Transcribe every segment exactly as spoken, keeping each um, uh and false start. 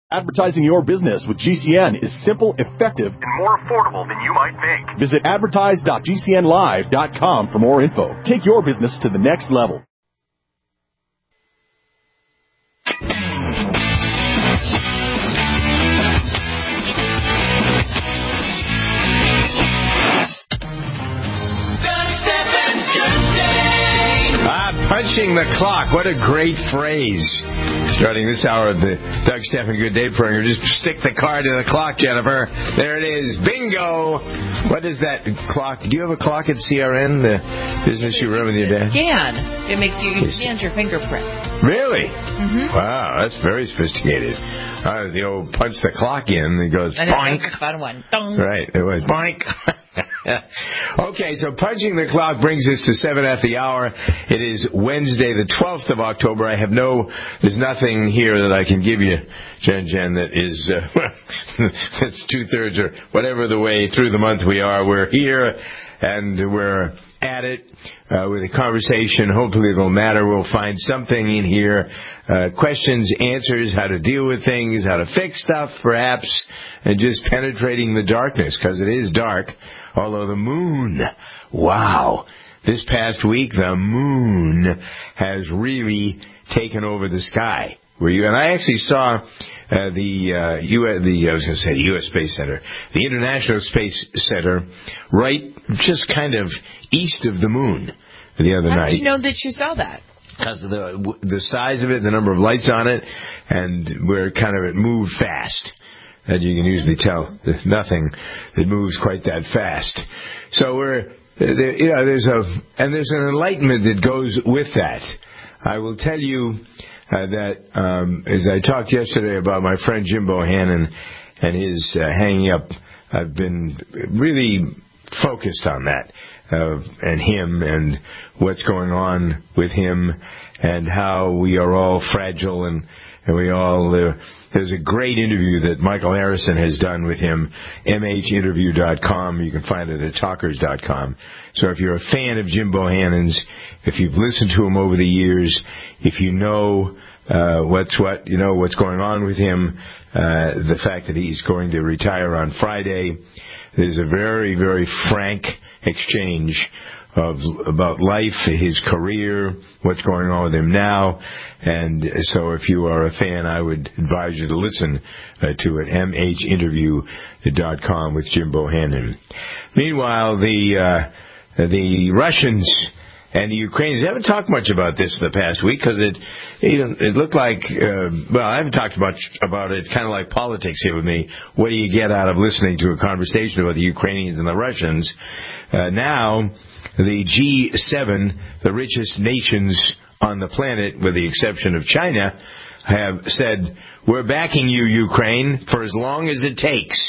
Advertising your business with G C N is simple, effective, and more affordable than you might think. Visit advertise dot g c n live dot com for more info. Take your business to the next level. Ah, punching the clock. What a great phrase. Starting this hour of the Doug Stephan Good Day program. Just stick the card to the clock, Jennifer. There it is. Bingo. What is that clock? Do you have a clock at C R N, the business you run with your dad? Scan. It makes you, it scans your fingerprint. Really? Mm-hmm. Wow, that's very sophisticated. Uh, the old punch the clock in, it goes boink. That's a fun one. Dong. Right, it was boink. Okay, so punching the clock brings us to seven at the hour. It is Wednesday, the twelfth of October. I have no, there's nothing here that I can give you, Jen Jen, that is, uh, that's two-thirds or whatever the way through the month we are. We're here, and we're at it uh, with a conversation. Hopefully it'll matter. We'll find something in here, uh, questions, answers, how to deal with things, how to fix stuff, perhaps, and just penetrating the darkness, because it is dark. Although the moon, wow, this past week the moon has really taken over the sky. Were you? And I actually saw uh, the uh, U. the I was going to say the U S Space Center, the International Space Center, right, just kind of east of the moon the other How night. How did you know that you saw that? Because of the the size of it, the number of lights on it, and where kind of it moved fast. That you can usually tell. There's nothing that moves quite that fast. So we're, there, you know, there's a, and there's an enlightenment that goes with that. I will tell you uh, that, um, as I talked yesterday about my friend Jim Bohannon and his uh, hanging up, I've been really focused on that, uh, and him and what's going on with him and how we are all fragile and, and we all, uh, there's a great interview that Michael Harrison has done with him, m h interview dot com. You can find it at talkers dot com. So if you're a fan of Jim Bohannon's, if you've listened to him over the years, if you know uh, what's what, you know what's going on with him, uh, the fact that he's going to retire on Friday, there's a very, very frank exchange of about life, his career, what's going on with him now. And so if you are a fan, I would advise you to listen uh, to it, m h interview dot com with Jim Bohannon. Meanwhile, the uh, the Russians and the Ukrainians haven't talked much about this the past week because it you know, it looked like, uh, well, I haven't talked about, about it. It's kind of like politics here with me. What do you get out of listening to a conversation about the Ukrainians and the Russians? Uh, now, the G seven, the richest nations on the planet, with the exception of China, have said, we're backing you, Ukraine, for as long as it takes.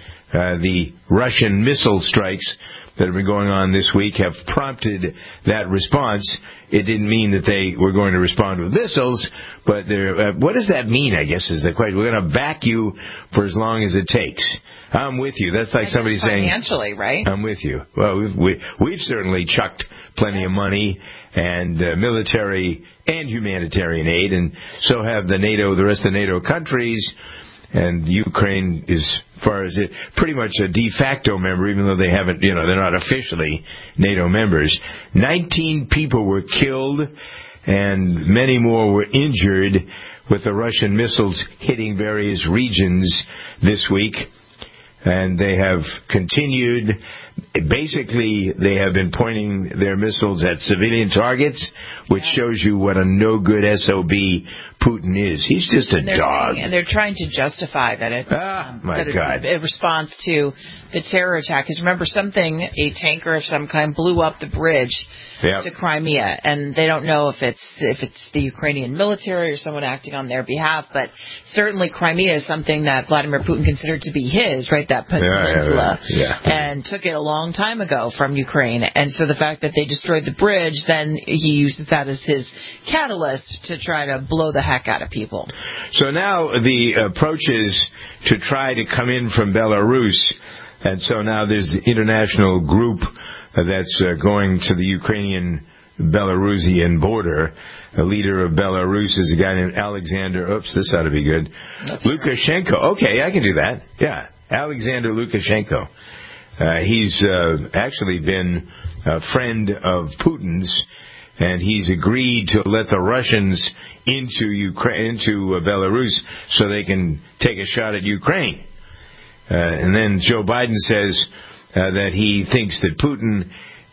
Uh, the Russian missile strikes that have been going on this week have prompted that response. It didn't mean that they were going to respond with missiles, but uh, what does that mean, I guess, is the question. We're going to back you for as long as it takes. I'm with you. That's like somebody saying... Financially, right? I'm with you. Well, we've, we, we've certainly chucked plenty of money and uh, military and humanitarian aid, and so have the NATO, the rest of the NATO countries, and Ukraine is, as far as it, pretty much a de facto member, even though they haven't, you know, they're not officially NATO members. nineteen people were killed, and many more were injured with the Russian missiles hitting various regions this week. And they have continued. Basically, they have been pointing their missiles at civilian targets, which shows you what a no-good S O B Putin is. He's just a and dog. And they're trying to justify that it's, ah, um, my that God. it's a response to the terror attack. Because remember, something, a tanker of some kind, blew up the bridge yep. to Crimea, and they don't know if it's if it's the Ukrainian military or someone acting on their behalf. But certainly, Crimea is something that Vladimir Putin considered to be his, right? That peninsula, yeah, yeah, yeah. and took it a long time ago from Ukraine. And so the fact that they destroyed the bridge, then he uses that as his catalyst to try to blow the heck out of people. So now the approach is to try to come in from Belarus, and so now there's the international group that's uh, going to the Ukrainian Belarusian border The leader of Belarus is a guy named Alexander. Oops, this ought to be good. That's Lukashenko. Right. Okay, I can do that. Yeah, Alexander Lukashenko. Uh, he's uh, actually been a friend of Putin's, and he's agreed to let the Russians into Ukraine, into uh, Belarus, so they can take a shot at Ukraine. Uh, and then Joe Biden says uh, that he thinks that Putin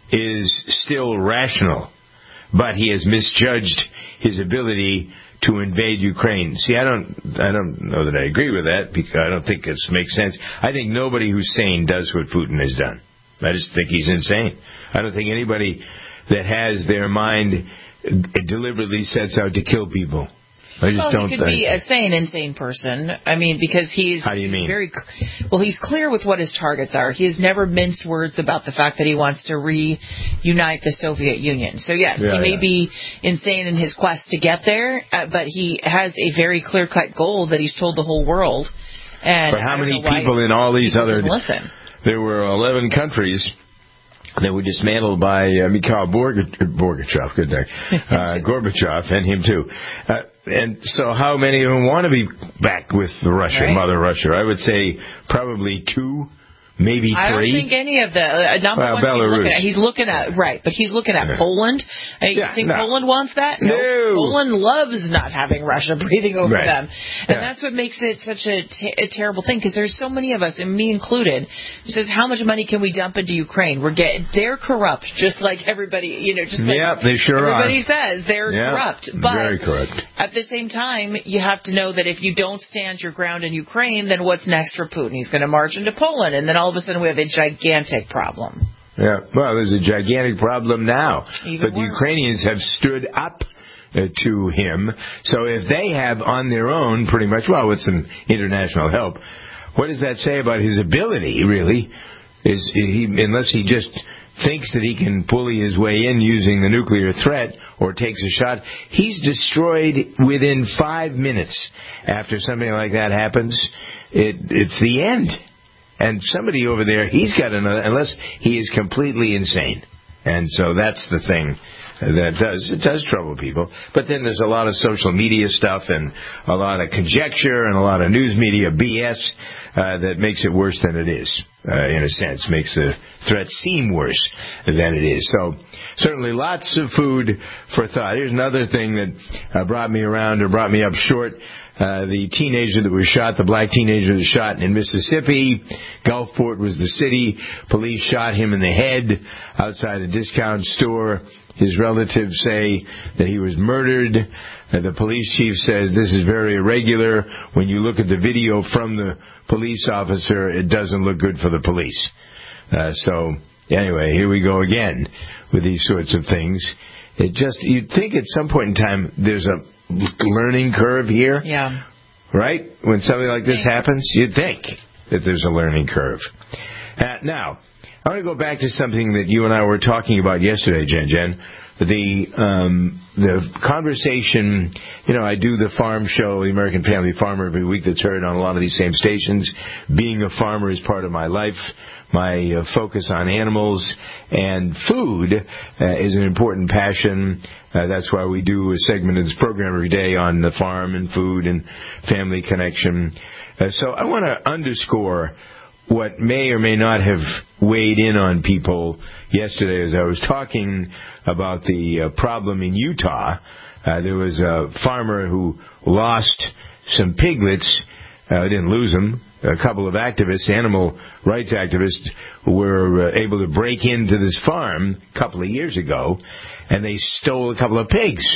is still rational, but he has misjudged his ability to invade Ukraine. See, I don't, I don't know that I agree with that, because I don't think it makes sense. I think nobody who's sane does what Putin has done. I just think he's insane. I don't think anybody that has their mind deliberately sets out to kill people. I just well, don't he could think. be a sane, insane person. I mean, because he's How do you mean? very well. He's clear with what his targets are. He has never minced words about the fact that he wants to reunite the Soviet Union. So yes, yeah, he may yeah. be insane in his quest to get there, uh, but he has a very clear-cut goal that he's told the whole world. And but how many people in all these other? Listen. There were eleven countries. They were dismantled by uh, Mikhail Gorbachev, good day, uh, Gorbachev, and him too. Uh, and so how many of them want to be back with Russia, right. Mother Russia? I would say probably two, maybe three. I don't think any of the, uh, not the well, ones Belarus. he's looking at. He's looking at, right, but he's looking at yeah. Poland. Uh, you yeah, think no. Poland wants that? No. no. Poland loves not having Russia breathing over right. them. And yeah. that's what makes it such a, t- a terrible thing, because there's so many of us, and me included, who says, how much money can we dump into Ukraine? We're getting, they're corrupt, just like everybody, you know, just like yep, they sure everybody are. says. They're yep. corrupt. But very corrupt. At the same time, you have to know that if you don't stand your ground in Ukraine, then what's next for Putin? He's going to march into Poland, and then all of a sudden we have a gigantic problem. Yeah, well, there's a gigantic problem now. Even but the worse. Ukrainians have stood up uh, to him. So if they have on their own, pretty much, well, with some international help, what does that say about his ability, really? Is he, unless he just thinks that he can bully his way in using the nuclear threat or takes a shot, he's destroyed within five minutes. After something like that happens, it, it's the end. And somebody over there, he's got another, unless he is completely insane. And so that's the thing that does, it does trouble people. But then there's a lot of social media stuff and a lot of conjecture and a lot of news media B S uh, that makes it worse than it is, uh, in a sense, makes the threat seem worse than it is. So certainly lots of food for thought. Here's another thing that uh, brought me around or brought me up short. Uh, the teenager that was shot, the black teenager that was shot in Mississippi. Gulfport was the city. Police shot him in the head outside a discount store. His relatives say that he was murdered. Uh, the police chief says this is very irregular. When you look at the video from the police officer, it doesn't look good for the police. Uh, so, anyway, here we go again with these sorts of things. It just, you'd think at some point in time there's a learning curve here. Yeah. Right? When something like this happens, you'd think that there's a learning curve. Uh, now, I want to go back to something that you and I were talking about yesterday, Jen Jen. The um, the conversation, you know, I do the farm show, the American Family Farmer, every week that's heard on a lot of these same stations. Being a farmer is part of my life. My uh, focus on animals and food uh, is an important passion. Uh, that's why we do a segment of this program every day on the farm and food and family connection. Uh, so I want to underscore what may or may not have weighed in on people yesterday as I was talking about the uh, problem in Utah. Uh, there was a farmer who lost some piglets. Uh, didn't lose them. A couple of activists, animal rights activists, were uh, able to break into this farm a couple of years ago, and they stole a couple of pigs.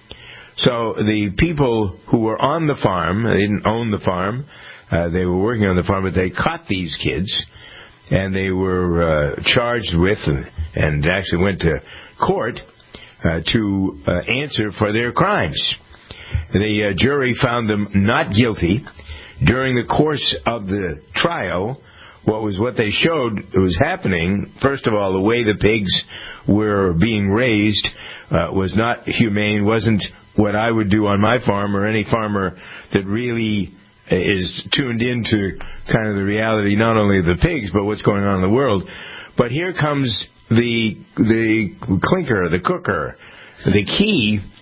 So the people who were on the farm, they didn't own the farm, uh, they were working on the farm, but they caught these kids, and they were uh, charged with, and, and actually went to court uh, to uh, answer for their crimes. The uh, jury found them not guilty. During the course of the trial, what was what they showed was happening, first of all, the way the pigs were being raised uh, was not humane, wasn't what I would do on my farm or any farmer that really is tuned into kind of the reality, not only of the pigs, but what's going on in the world. But here comes the the clinker, the cooker. The key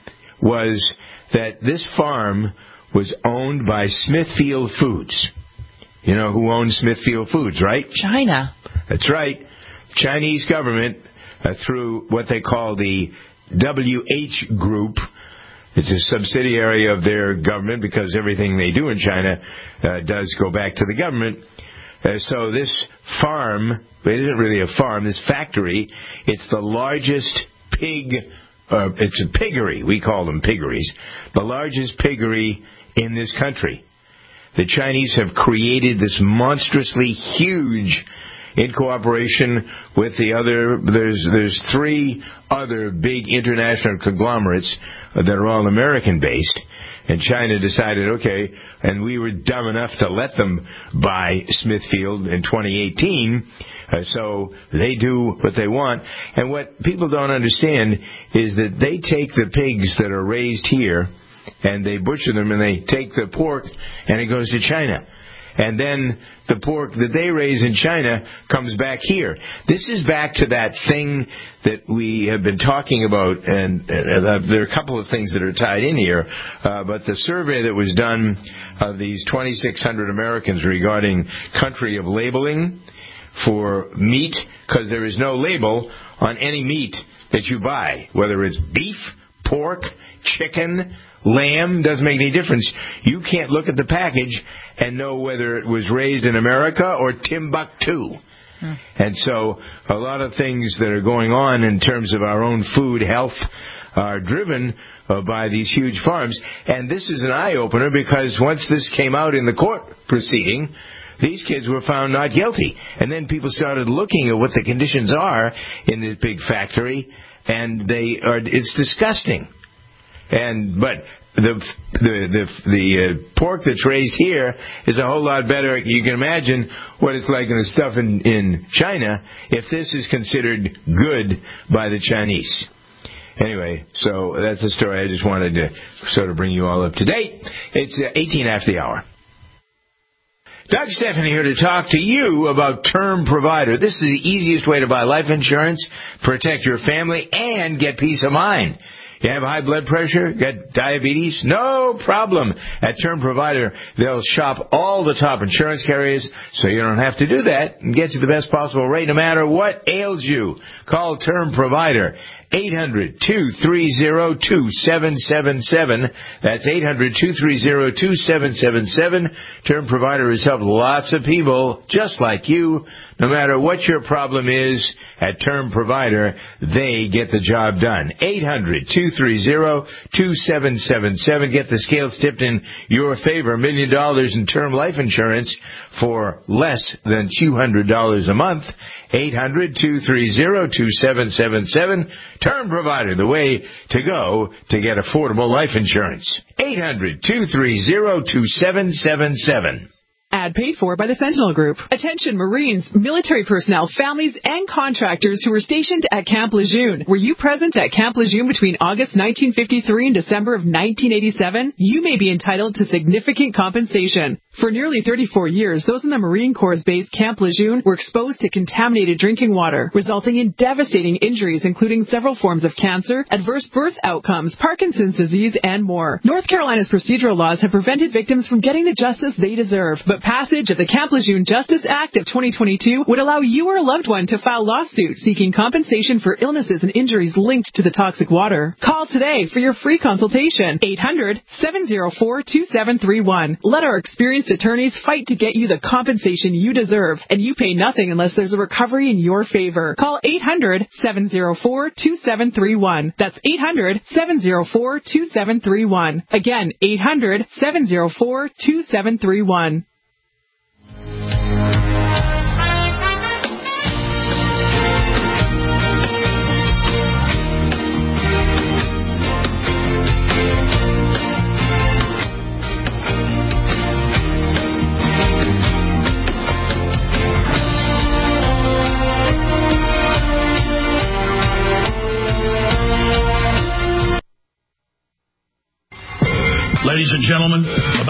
was that this farm was owned by Smithfield Foods. You know who owns Smithfield Foods, right? China. That's right. Chinese government, uh, through what they call the W H Group. It's a subsidiary of their government because everything they do in China uh, does go back to the government. Uh, so this farm, it isn't really a farm, this factory, it's the largest pig, uh, it's a piggery, we call them piggeries, the largest piggery in this country. The Chinese have created this monstrously huge, in cooperation with the other, there's there's three other big international conglomerates that are all American-based, and China decided, okay, and we were dumb enough to let them buy Smithfield in twenty eighteen, uh, so they do what they want. And what people don't understand is that they take the pigs that are raised here, and they butcher them, and they take the pork, and it goes to China. And then the pork that they raise in China comes back here. This is back to that thing that we have been talking about, and uh, there are a couple of things that are tied in here, uh, but the survey that was done of these twenty-six hundred Americans regarding country of labeling for meat, because there is no label on any meat that you buy, whether it's beef, pork, chicken, lamb, doesn't make any difference. You can't look at the package and know whether it was raised in America or Timbuktu. Hmm. And so a lot of things that are going on in terms of our own food health are driven uh, by these huge farms. And this is an eye-opener because once this came out in the court proceeding, these kids were found not guilty. And then people started looking at what the conditions are in this big factory, and they are, it's disgusting. And but the the the, the uh, pork that's raised here is a whole lot better. You can imagine what it's like in the stuff in, in China if this is considered good by the Chinese. Anyway, so that's the story. I just wanted to sort of bring you all up to date. It's uh, eighteen after the hour. Doug Stephanie here to talk to you about Term Provider. This is the easiest way to buy life insurance, protect your family, and get peace of mind. You have high blood pressure, got diabetes? No problem. At Term Provider, they'll shop all the top insurance carriers so you don't have to do that and get you the best possible rate no matter what ails you. Call Term Provider, eight hundred, two three zero, two seven seven seven. That's eight hundred, two three zero, two seven seven seven. Term Provider has helped lots of people just like you. No matter what your problem is, at Term Provider, they get the job done. eight hundred, two three zero, two seven seven seven. Get the scales tipped in your favor. A million dollars in term life insurance for less than two hundred dollars a month. eight hundred, two three zero, two seven seven seven. Term Provider, the way to go to get affordable life insurance. eight hundred, two three zero, two seven seven seven. Ad paid for by the Sentinel Group. Attention Marines, military personnel, families, and contractors who were stationed at Camp Lejeune. Were you present at Camp Lejeune between August nineteen fifty-three and December of nineteen eighty-seven? You may be entitled to significant compensation. For nearly thirty-four years, those in the Marine Corps' base Camp Lejeune were exposed to contaminated drinking water, resulting in devastating injuries, including several forms of cancer, adverse birth outcomes, Parkinson's disease, and more. North Carolina's procedural laws have prevented victims from getting the justice they deserve, but passage of the Camp Lejeune Justice Act of twenty twenty-two would allow you or a loved one to file lawsuits seeking compensation for illnesses and injuries linked to the toxic water. Call today for your free consultation. eight hundred, seven oh four, two seven three one. Let our experienced attorneys fight to get you the compensation you deserve, and you pay nothing unless there's a recovery in your favor. Call eight hundred, seven oh four, two seven three one. That's eight hundred, seven oh four, two seven three one. Again, eight hundred, seven oh four, two seven three one. Ladies and gentlemen, about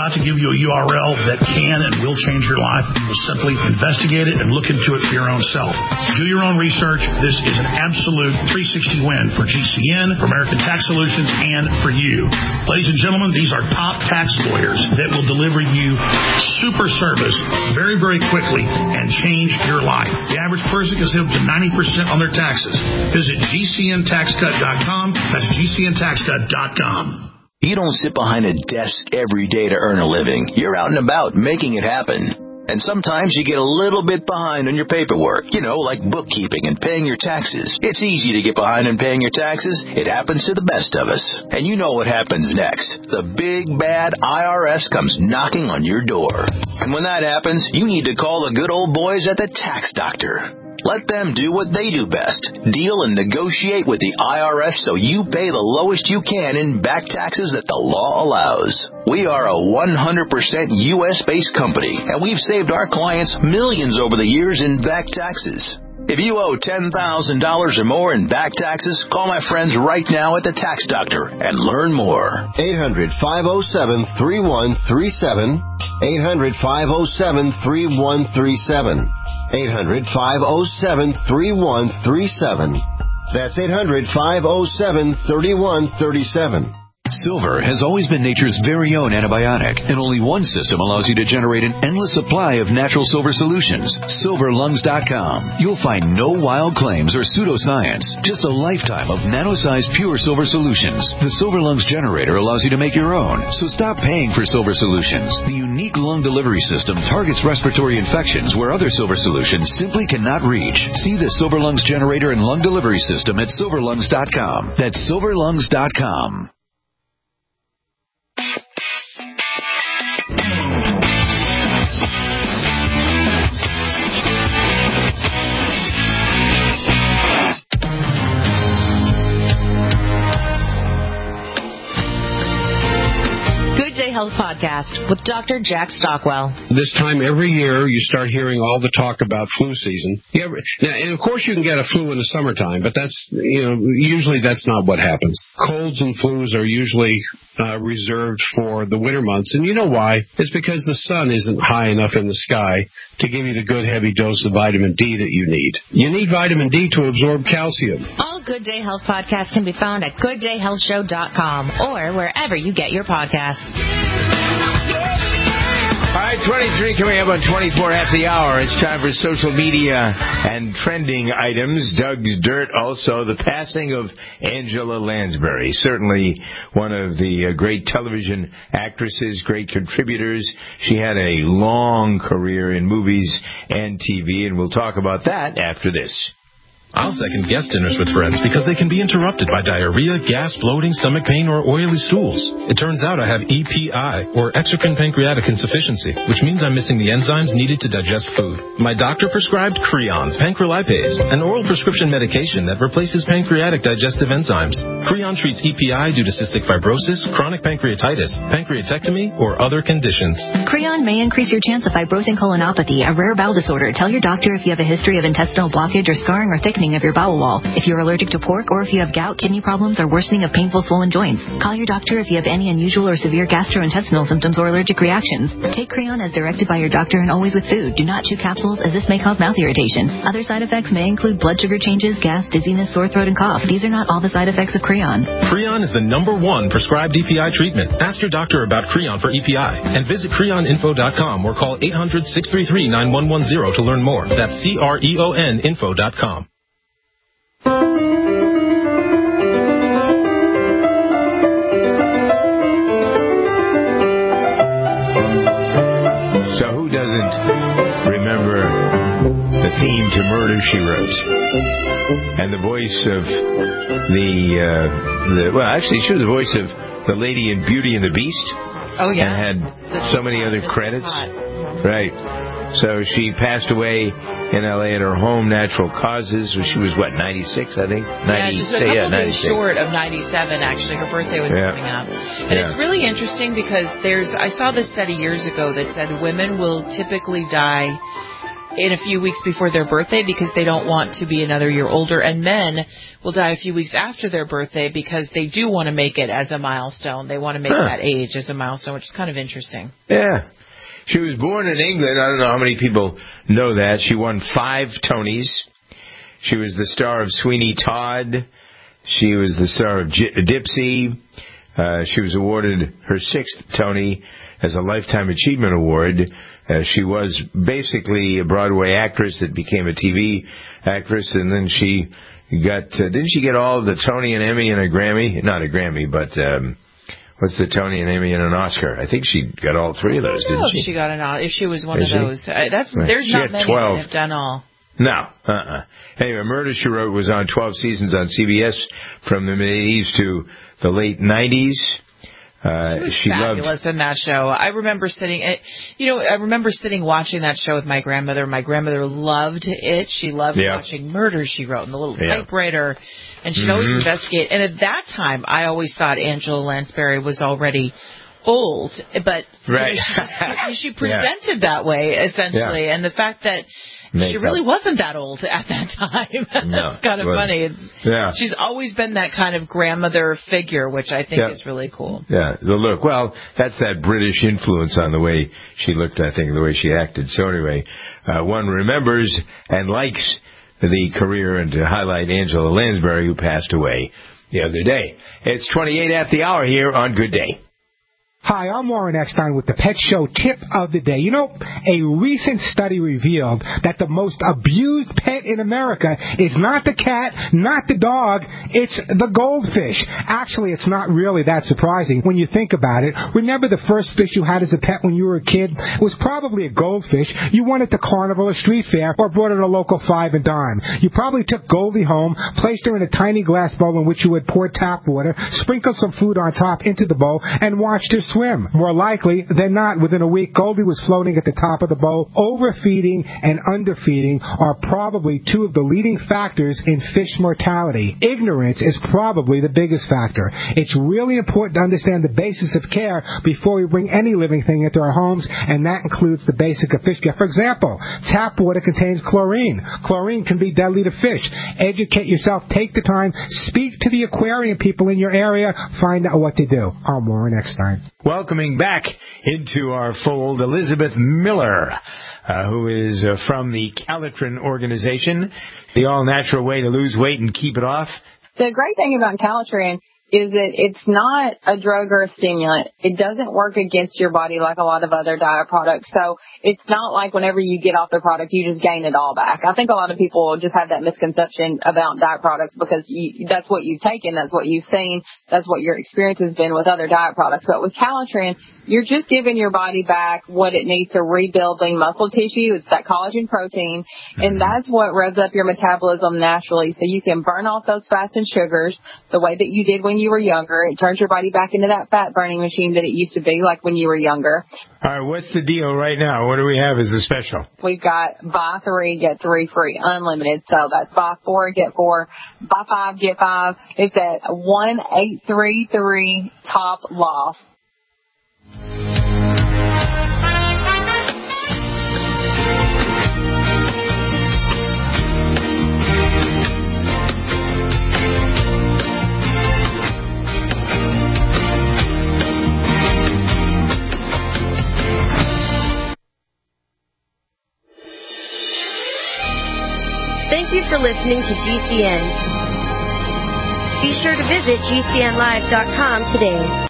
about to give you a U R L that can and will change your life. You will simply investigate it and look into it for your own self. Do your own research. This is an absolute three sixty win for G C N, for American Tax Solutions, and for you. Ladies and gentlemen, these are top tax lawyers that will deliver you super service very, very quickly and change your life. The average person can save up to ninety percent on their taxes. Visit G C N tax cut dot com. That's G C N tax cut dot com. You don't sit behind a desk every day to earn a living. You're out and about making it happen. And sometimes you get a little bit behind on your paperwork, you know, like bookkeeping and paying your taxes. It's easy to get behind on paying your taxes. It happens to the best of us. And you know what happens next. The big, bad I R S comes knocking on your door. And when that happens, you need to call the good old boys at the Tax Doctor. Let them do what they do best. Deal and negotiate with the I R S so you pay the lowest you can in back taxes that the law allows. We are a one hundred percent U S-based company, and we've saved our clients millions over the years in back taxes. If you owe ten thousand dollars or more in back taxes, call my friends right now at the Tax Doctor and learn more. eight hundred, five oh seven, three one three seven. eight hundred, five oh seven, three one three seven. eight hundred, five oh seven, three one three seven. That's eight hundred, five oh seven, three one three seven. Silver has always been nature's very own antibiotic, and only one system allows you to generate an endless supply of natural silver solutions. silver lungs dot com. You'll find no wild claims or pseudoscience, just a lifetime of nano-sized pure silver solutions. The Silver Lungs generator allows you to make your own, so stop paying for silver solutions. The unique lung delivery system targets respiratory infections where other silver solutions simply cannot reach. See the Silver Lungs generator and lung delivery system at silver lungs dot com. That's silver lungs dot com. Good Day Health Podcast with Doctor Jack Stockwell. This time every year, you start hearing all the talk about flu season. You ever, now, and of course, you can get a flu in the summertime, but that's, you know, usually that's not what happens. Colds and flus are usually uh, reserved for the winter months, and you know why? It's because the sun isn't high enough in the sky to give you the good heavy dose of vitamin D that you need. You need vitamin D to absorb calcium. All Good Day Health podcasts can be found at good day health show dot com or wherever you get your podcasts. All right, twenty-three coming up on twenty-four after the hour. It's time for social media and trending items. Doug's Dirt, also the passing of Angela Lansbury, certainly one of the uh, great television actresses, great contributors. She had a long career in movies and T V, and we'll talk about that after this. I'll second guest dinners with friends because they can be interrupted by diarrhea, gas, bloating, stomach pain, or oily stools. It turns out I have E P I, or exocrine pancreatic insufficiency, which means I'm missing the enzymes needed to digest food. My doctor prescribed Creon, pancrelipase, an oral prescription medication that replaces pancreatic digestive enzymes. Creon treats E P I due to cystic fibrosis, chronic pancreatitis, pancreatectomy, or other conditions. Creon may increase your chance of fibrosing colonopathy, a rare bowel disorder. Tell your doctor if you have a history of intestinal blockage or scarring or thickening of your bowel wall, if you're allergic to pork, or if you have gout, kidney problems, or worsening of painful swollen joints. Call your doctor if you have any unusual or severe gastrointestinal symptoms or allergic reactions. Take Creon as directed by your doctor and always with food. Do not chew capsules, as this may cause mouth irritation. Other side effects may include blood sugar changes, gas, dizziness, sore throat, and cough. These are not all the side effects of Creon. Creon is the number one prescribed E P I treatment. Ask your doctor about Creon for E P I and visit creon info dot com or call eight hundred, six three three, nine one one zero to learn more. That's C R E O N info dot com. So who doesn't remember the theme to Murder, She Wrote? And the voice of the, uh, the well, actually, she was the voice of the lady in Beauty and the Beast. Oh, yeah. And had so many other credits. Right. So she passed away in L A at her home, natural causes. She was, what, ninety-six, I think? ninety, yeah, just a couple yeah, days short of ninety-seven, actually. Her birthday was yeah. coming up. And yeah. it's really interesting because there's, I saw this study years ago that said women will typically die in a few weeks before their birthday because they don't want to be another year older. And men will die a few weeks after their birthday because they do want to make it as a milestone. They want to make huh. that age as a milestone, which is kind of interesting. Yeah. She was born in England. I don't know how many people know that. She won five Tonys. She was the star of Sweeney Todd. She was the star of J- Dipsy. Uh, she was awarded her sixth Tony as a Lifetime Achievement Award. Uh, she was basically a Broadway actress that became a T V actress, and then she got, uh, didn't she get all of the Tony and Emmy and a Grammy? Not a Grammy, but um, what's the Tony and Emmy and an Oscar? I think she got all three of those, didn't she? If she got an Oscar, if she was one Is of she? those. Uh, that's Right. There's She not had many twelve. that have done all. No, uh-uh. Anyway, Murder, She Wrote was on twelve seasons on C B S from the mid-eighties to the late nineties. Uh, she was she fabulous loved... in that show. I remember sitting, you know, I remember sitting watching that show with my grandmother. My grandmother loved it. She loved yeah. watching Murder, She Wrote, and the little yeah. typewriter, and she'd mm-hmm. always investigate. And at that time, I always thought Angela Lansbury was already old, but right. you know, she, she presented yeah. that way, essentially. Yeah. And the fact that Makeup. She really wasn't that old at that time. No, it's kind of well, funny. It's, yeah. She's always been that kind of grandmother figure, which I think yeah. is really cool. Yeah, the look. Well, that's that British influence on the way she looked, I think, the way she acted. So anyway, uh, one remembers and likes the career and to highlight Angela Lansbury, who passed away the other day. It's twenty-eight at the hour here on Good Day. Hi, I'm Warren Eckstein with the Pet Show Tip of the Day. You know, a recent study revealed that the most abused pet in America is not the cat, not the dog, it's the goldfish. Actually, it's not really that surprising when you think about it. Remember the first fish you had as a pet when you were a kid? It was probably a goldfish. You won at the carnival or street fair or bought it at a local five and dime. You probably took Goldie home, placed her in a tiny glass bowl in which you would pour tap water, sprinkled some food on top into the bowl, and watched her swim. More likely than not, within a week, Goldie was floating at the top of the bowl. Overfeeding and underfeeding are probably two of the leading factors in fish mortality. Ignorance is probably the biggest factor. It's really important to understand the basis of care before we bring any living thing into our homes, and that includes the basic of fish care. For example, tap water contains chlorine. Chlorine can be deadly to fish. Educate yourself. Take the time. Speak to the aquarium people in your area. Find out what to do. I'm Warren Eckstein. Welcoming back into our fold, Elizabeth Miller, uh, who is uh, from the Calitrin organization, the all-natural way to lose weight and keep it off. The great thing about Calitrin is that it's not a drug or a stimulant. It doesn't work against your body like a lot of other diet products. So it's not like whenever you get off the product, you just gain it all back. I think a lot of people just have that misconception about diet products because you, that's what you've taken, that's what you've seen, that's what your experience has been with other diet products. But with Calitrin, you're just giving your body back what it needs to rebuilding muscle tissue. It's that collagen protein, and that's what revs up your metabolism naturally so you can burn off those fats and sugars the way that you did when you were younger. It turns your body back into that fat burning machine that it used to be like when you were younger. All right, what's the deal right now? What do we have as a special? We've got buy three, get three free, unlimited. So that's buy four, get four, buy five, get five. It's at one eight three three top loss. Thank you for listening to G C N. Be sure to visit G C N live dot com today.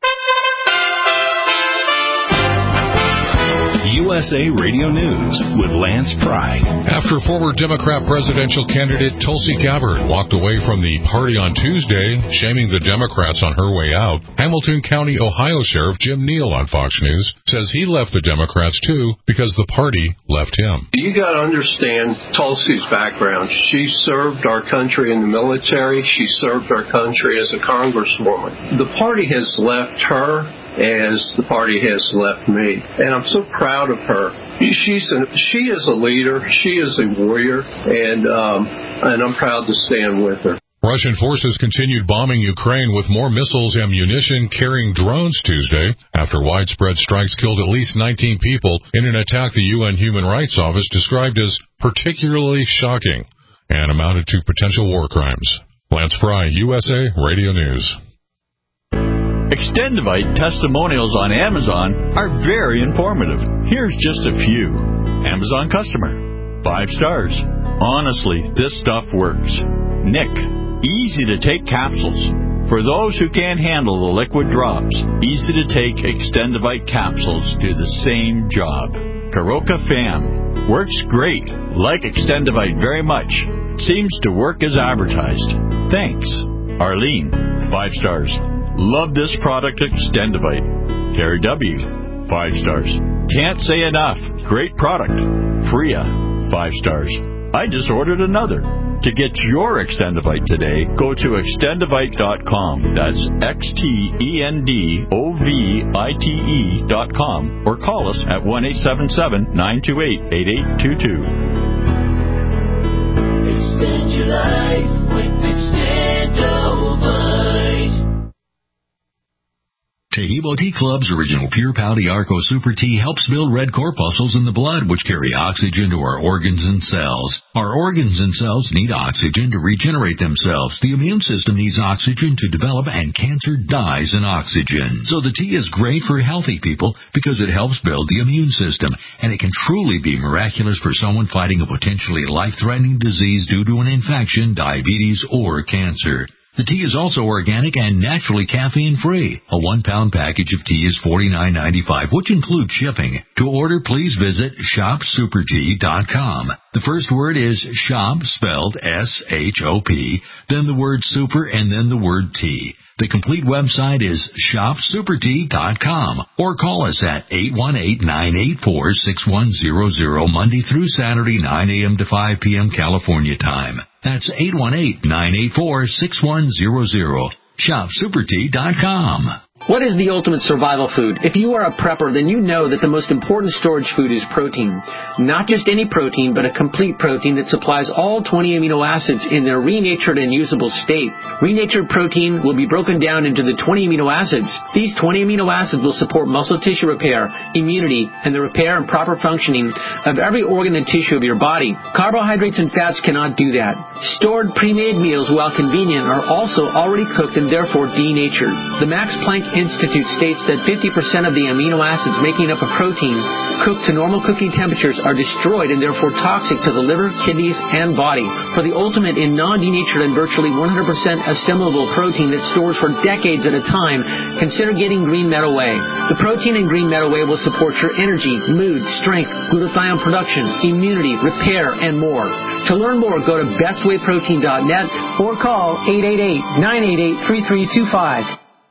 U S A Radio News with Lance Pry. After former Democrat presidential candidate Tulsi Gabbard walked away from the party on Tuesday, shaming the Democrats on her way out, Hamilton County, Ohio Sheriff Jim Neal on Fox News says he left the Democrats too because the party left him. You got to understand Tulsi's background. She served our country in the military. She served our country as a congresswoman. The party has left her as the party has left me. And I'm so proud of her. She's a, she is a leader. She is a warrior. And, um, and I'm proud to stand with her. Russian forces continued bombing Ukraine with more missiles and munition-carrying drones Tuesday after widespread strikes killed at least nineteen people in an attack the U N Human Rights Office described as particularly shocking and amounted to potential war crimes. Lance Fry, U S A Radio News. Extendivite testimonials on Amazon are very informative. Here's just a few. Amazon customer. Five stars. Honestly, this stuff works. Nick. Easy to take capsules. For those who can't handle the liquid drops, easy to take Extendivite capsules do the same job. Karoka Fam. Works great. Like Extendivite very much. Seems to work as advertised. Thanks. Arlene. Five stars. Love this product, Extendivite. Terry W. Five stars. Can't say enough. Great product. Freya. Five stars. I just ordered another. To get your Extendivite today, go to extendivite dot com. That's X T E N D O V I T E dot com. Or call us at one eight seven seven, nine two eight, eight eight two two. Extend your life with Extendivite. Taheebo Tea Club's original Pure Pouty Arco Super Tea helps build red corpuscles in the blood, which carry oxygen to our organs and cells. Our organs and cells need oxygen to regenerate themselves. The immune system needs oxygen to develop, and cancer dies in oxygen. So the tea is great for healthy people because it helps build the immune system, and it can truly be miraculous for someone fighting a potentially life-threatening disease due to an infection, diabetes, or cancer. The tea is also organic and naturally caffeine-free. A one-pound package of tea is forty-nine ninety-five, which includes shipping. To order, please visit shop super tea dot com. The first word is shop, spelled S H O P, then the word super, and then the word tea. The complete website is shop super tea dot com, or call us at eight one eight, nine eight four, six one zero zero Monday through Saturday, nine a.m. to five p.m. California time. That's eight one eight, nine eight four, six one zero zero. shop super tea dot com. What is the ultimate survival food? If you are a prepper, then you know that the most important storage food is protein. Not just any protein, but a complete protein that supplies all twenty amino acids in their renatured and usable state. Renatured protein will be broken down into the twenty amino acids. These twenty amino acids will support muscle tissue repair, immunity, and the repair and proper functioning of every organ and tissue of your body. Carbohydrates and fats cannot do that. Stored pre-made meals, while convenient, are also already cooked and therefore denatured. The Max Planck Institute states that fifty percent of the amino acids making up a protein cooked to normal cooking temperatures are destroyed and therefore toxic to the liver, kidneys, and body. For the ultimate in non-denatured and virtually one hundred percent assimilable protein that stores for decades at a time, consider getting Green Meadow Whey. The protein in Green Meadow Whey will support your energy, mood, strength, glutathione production, immunity, repair, and more. To learn more, go to best way protein dot net or call eight eight eight, nine eight eight, three three two five.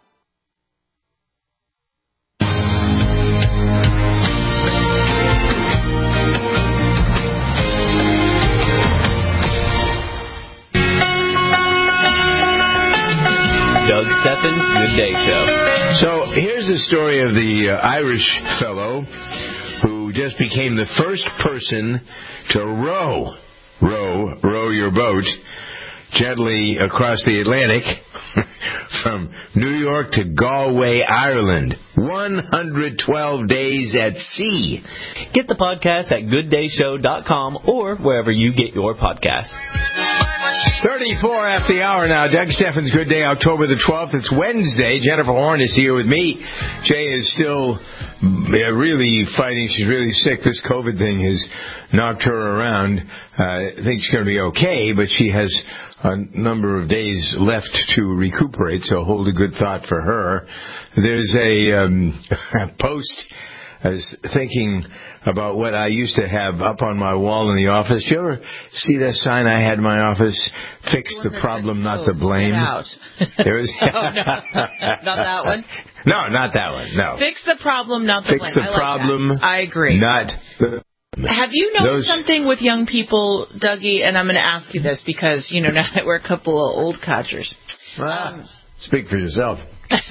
Doug Steffens, Good Day Show. So here's the story of the uh, Irish fellow who just became the first person to row, row, row your boat gently across the Atlantic from New York to Galway, Ireland. one hundred twelve days at sea. Get the podcast at good day show dot com or wherever you get your podcasts. thirty-four after the hour now. Doug Steffens, Good Day, October the twelfth. It's Wednesday. Jennifer Horn is here with me. Jay is still yeah, really fighting. She's really sick. This COVID thing has knocked her around. Uh, I think she's going to be okay, but she has a number of days left to recuperate, so hold a good thought for her. There's a, um, a post. I was thinking about what I used to have up on my wall in the office. Did you ever see that sign I had in my office? Fix the problem, not the blame. Out. There was oh, no. Not that one? No, not that one, no. Fix the problem, not the Fix blame. the I problem, like I agree. Not the Have you noticed Those... something with young people, Dougie? And I'm going to ask you this because, you know, now that we're a couple of old codgers. Ah. Um, Speak for yourself.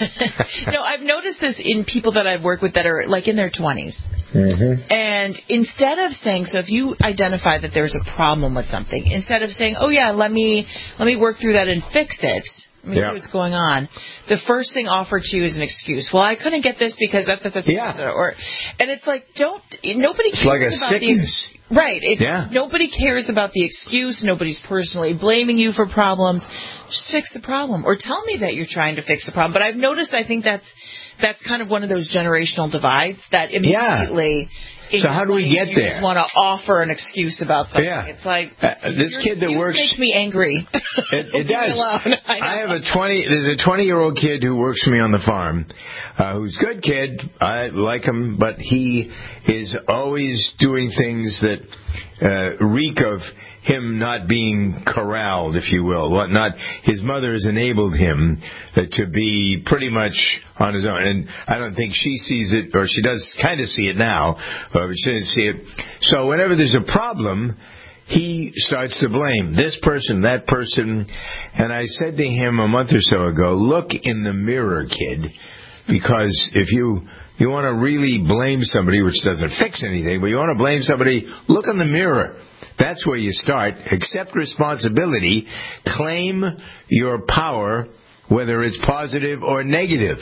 No, I've noticed this in people that I've worked with that are like in their twenties. Mm-hmm. And instead of saying, so if you identify that there's a problem with something, instead of saying, oh yeah, let me let me work through that and fix it, let me Yeah. see what's going on, the first thing offered to you is an excuse. Well, I couldn't get this because that's that's that's Yeah. or and it's like, don't nobody It's cares like a about sickness. the right. It's, Yeah. Nobody cares about the excuse. Nobody's personally blaming you for problems. Just fix the problem, or tell me that you're trying to fix the problem. But I've noticed, I think that's that's kind of one of those generational divides that immediately. in So how do we your get mind, there? You just want to offer an excuse about something. Yeah. It's like Uh, this your kid that excuse works makes me angry. It, it Leave me does. alone. I, I have a twenty. There's a twenty-year-old kid who works for me on the farm, uh, who's a good kid. I like him, but he is always doing things that uh, reek of him not being corralled, if you will. What not? His mother has enabled him uh, to be pretty much on his own, and I don't think she sees it, or she does kind of see it now, uh, but she doesn't see it. So whenever there's a problem, he starts to blame this person, that person. And I said to him a month or so ago, look in the mirror, kid, because if you you want to really blame somebody, which doesn't fix anything, but you want to blame somebody, look in the mirror. That's where you start. Accept responsibility. Claim your power, whether it's positive or negative.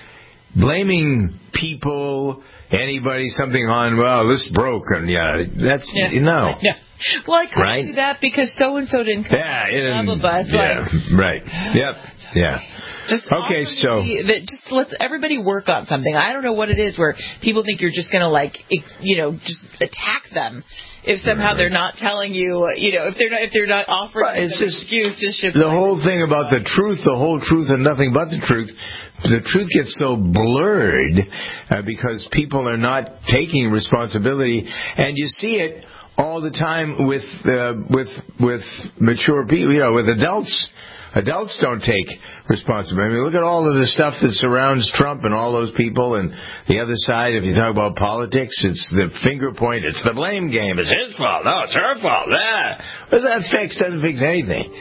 Blaming people, anybody, something on, well, this broke, and yeah, that's, yeah. no. Yeah. Well, I couldn't Right? do that because so-and-so didn't come. Yeah, blah, blah, and, blah. It's yeah, like, right. Yep, yeah. Just Okay, offer so me that just let's everybody work on something. I don't know what it is where people think you're just going to like, ex- you know, just attack them if somehow they're not telling you, you know, if they're not if they're not offering Right, it's an just excuse. Just shift the whole thing about the truth, the whole truth, and nothing but the truth. The truth gets so blurred uh, because people are not taking responsibility, and you see it all the time with uh, with with mature people, you know, with adults. Adults don't take responsibility. I mean, look at all of the stuff that surrounds Trump and all those people, and the other side, if you talk about politics, it's the finger point, it's the blame game. It's his fault. No, it's her fault. Ah, what does that fix? Doesn't fix anything.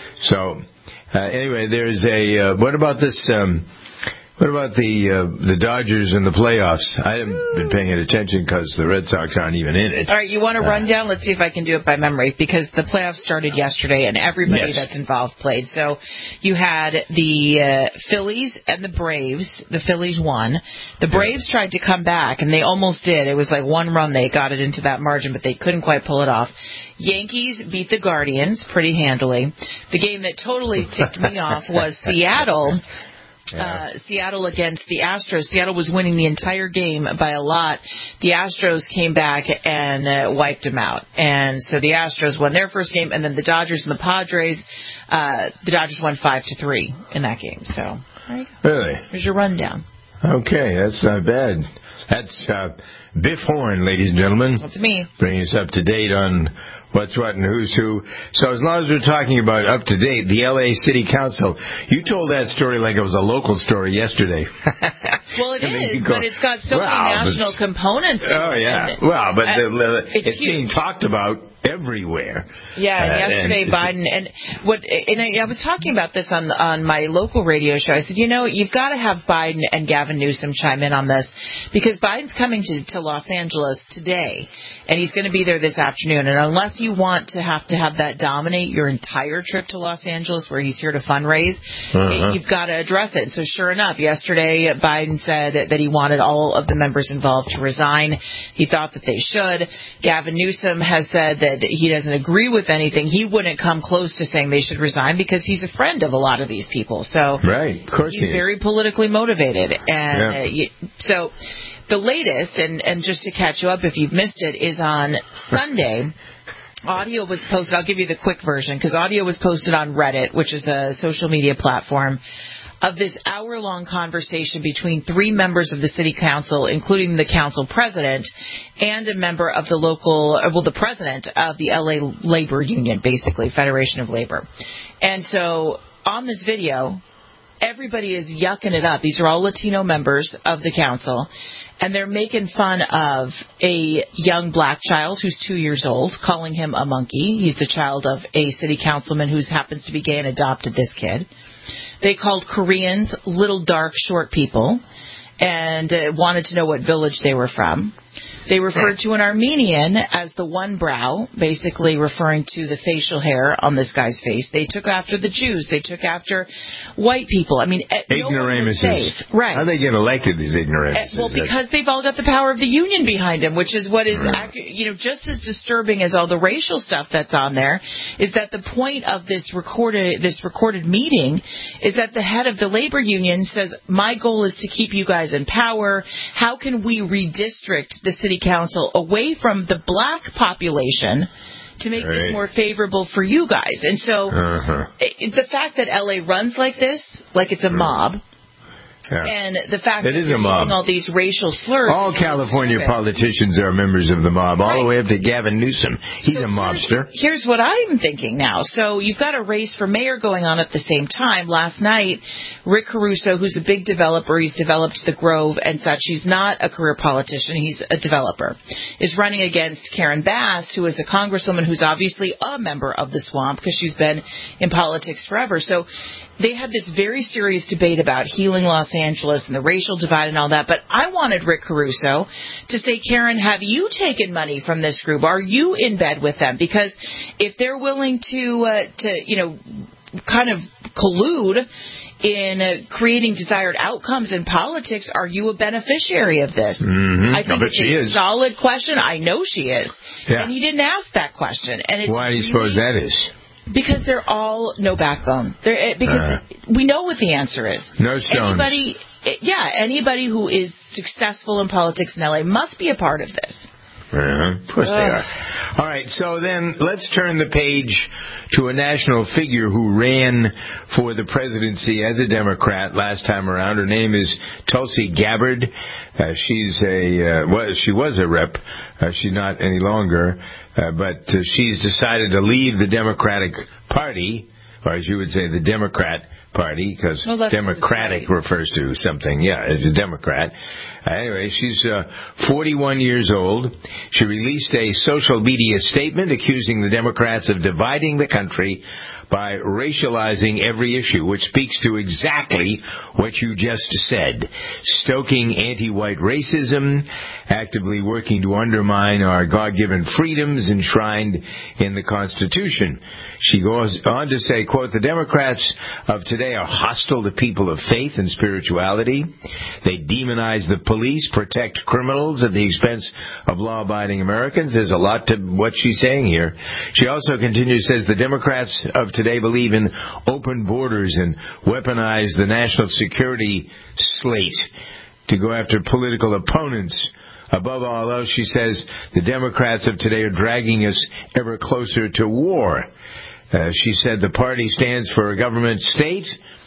So, uh, anyway, there's a, uh, what about this, um, what about the uh, the Dodgers and the playoffs? I haven't been paying attention because the Red Sox aren't even in it. All right, you want a rundown? Let's see if I can do it by memory because the playoffs started yesterday and everybody Yes. that's involved played. So you had the uh, Phillies and the Braves. The Phillies won. The Braves tried to come back and they almost did. It was like one run they got it into that margin, but they couldn't quite pull it off. Yankees beat the Guardians pretty handily. The game that totally ticked me off was Seattle. Uh, Seattle against the Astros. Seattle was winning the entire game by a lot. The Astros came back and uh, wiped them out. And so the Astros won their first game, and then the Dodgers and the Padres, uh, the Dodgers won five to three in that game. So there you go. Really? Here's your rundown. Okay, that's not bad. That's uh, Biff Horn, ladies and gentlemen. That's me. Bringing us up to date on what's what and who's who. So as long as we're talking about up to date, the L A City Council, you told that story like it was a local story yesterday. Well, it I mean, is, you go, but it's got so wow, many national but- components. to Oh, it. yeah. And, Well, but uh, the, the, it's, it's being huge. talked about everywhere. Yeah, and Uh, yesterday and Biden and what and I, I was talking about this on on my local radio show. I said, you know, you've got to have Biden and Gavin Newsom chime in on this because Biden's coming to to Los Angeles today, and he's going to be there this afternoon. And unless you want to have to have that dominate your entire trip to Los Angeles, where he's here to fundraise, Uh-huh. you've got to address it. So sure enough, yesterday Biden said that he wanted all of the members involved to resign. He thought that they should. Gavin Newsom has said that he doesn't agree with anything. He wouldn't come close to saying they should resign because he's a friend of a lot of these people. So right, of course he's he is. very politically motivated. And Yeah. uh, you, so the latest, and, and just to catch you up if you've missed it, is on Sunday. Audio was posted. I'll give you the quick version because audio was posted on Reddit, which is a social media platform, of this hour-long conversation between three members of the city council, including the council president, and a member of the local, well, the president of the L A Labor Union, basically, Federation of Labor. And so on this video, everybody is yucking it up. These are all Latino members of the council, and they're making fun of a young black child who's two years old, calling him a monkey. He's the child of a city councilman who happens to be gay and adopted this kid. They called Koreans little, dark, short people and uh, wanted to know what village they were from. They referred to an Armenian as the one brow, basically referring to the facial hair on this guy's face. They took after the Jews. They took after white people. I mean, ignoramuses. No one was safe. Right. How do they get elected, these ignoramuses? Well, because they've all got the power of the union behind them, which is what is, right. you know, just as disturbing as all the racial stuff that's on there, is that the point of this recorded this recorded meeting is that the head of the labor union says, my goal is to keep you guys in power. How can we redistrict the city council away from the black population to make right. this more favorable for you guys? And so uh-huh. it, the fact that L A runs like this, like it's a mob, yeah. and the fact it that they're using all these racial slurs. All California politicians are members of the mob, all right. the way up to Gavin Newsom. He's so a mobster. Here's, here's what I'm thinking now. So you've got a race for mayor going on at the same time. Last night, Rick Caruso, who's a big developer, he's developed the Grove and such. He's not a career politician. He's a developer. Is running against Karen Bass, who is a congresswoman who's obviously a member of the swamp because she's been in politics forever. So they had this very serious debate about healing Los Angeles and the racial divide and all that. But I wanted Rick Caruso to say, Karen, have you taken money from this group? Are you in bed with them? Because if they're willing to, uh, to you know, kind of collude in uh, creating desired outcomes in politics, are you a beneficiary of this? Mm-hmm. I think I it's she a is. solid question. I know she is. Yeah. And he didn't ask that question. And it's Why do you really, suppose that is? Because they're all no backbone. They're, because uh, we know what the answer is. No stones. Anybody, yeah, anybody who is successful in politics in L A must be a part of this. Uh-huh. Of course uh. they are. All right, so then let's turn the page to a national figure who ran for the presidency as a Democrat last time around. Her name is Tulsi Gabbard. Uh, she's a uh, well, she was a rep. Uh, she's not any longer, uh, but uh, she's decided to leave the Democratic Party, or as you would say, the Democrat Party, because well, Democratic refers to something, yeah, as a Democrat. Uh, anyway, she's uh, forty-one years old. She released a social media statement accusing the Democrats of dividing the country by racializing every issue, which speaks to exactly what you just said. Stoking anti-white racism, actively working to undermine our God-given freedoms enshrined in the Constitution. She goes on to say, quote, the Democrats of today are hostile to people of faith and spirituality. They demonize the police, protect criminals at the expense of law-abiding Americans. There's a lot to what she's saying here. She also continues, says the Democrats of today believe in open borders and weaponize the national security slate to go after political opponents. Above all else, she says, the Democrats of today are dragging us ever closer to war. Uh, she said the party stands for a government state,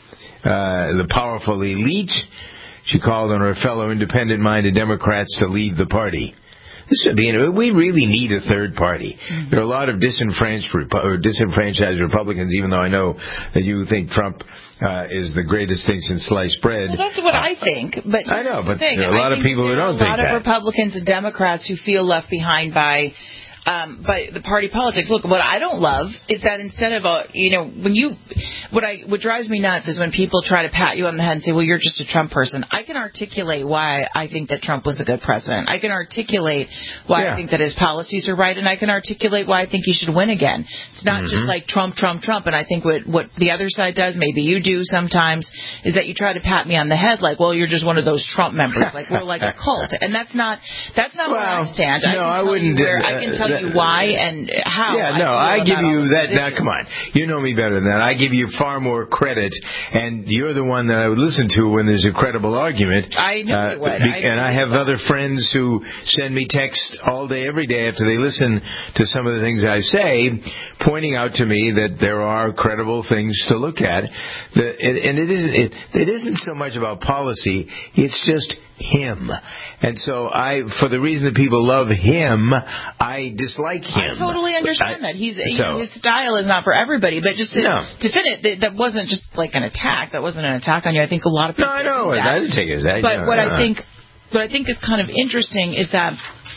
uh, the powerful elite. She called on her fellow independent-minded Democrats to leave the party. This would be, we really need a third party. There are a lot of disenfranchised, or disenfranchised Republicans, even though I know that you think Trump uh, is the greatest thing since sliced bread. Well, that's what uh, I think. But I know, but the there are a lot of people who don't think that. There are a lot of Republicans and Democrats who feel left behind by Um, by the party politics. Look, what I don't love is that instead of a, you know, when you, what I, what drives me nuts is when people try to pat you on the head and say, well, you're just a Trump person. I can articulate why I think that Trump was a good president. I can articulate why yeah. I think that his policies are right, and I can articulate why I think he should win again. It's not mm-hmm. just like Trump, Trump, Trump. And I think what, what the other side does, maybe you do sometimes, is that you try to pat me on the head like, well, you're just one of those Trump members. Like, we're like a cult. And that's not, that's not well, where I stand. No, I, I wouldn't. Where, uh, I can tell you why and how. Yeah, no, I, I give you that. Now, come on. You know me better than that. I give you far more credit, and you're the one that I would listen to when there's a credible argument. I know uh, you would. Be, I and I have would. other friends who send me texts all day, every day after they listen to some of the things I say, pointing out to me that there are credible things to look at. The, it, and it isn't, it, it isn't so much about policy. It's just him. And so I, for the reason that people love him, I dislike him. I totally understand I, that. He's so, his style is not for everybody, but just to, no. to fit it, that, that wasn't just like an attack. That wasn't an attack on you. I think a lot of people. No, I know. That. I didn't take it as that. But no, what no. I think, what I think is kind of interesting is that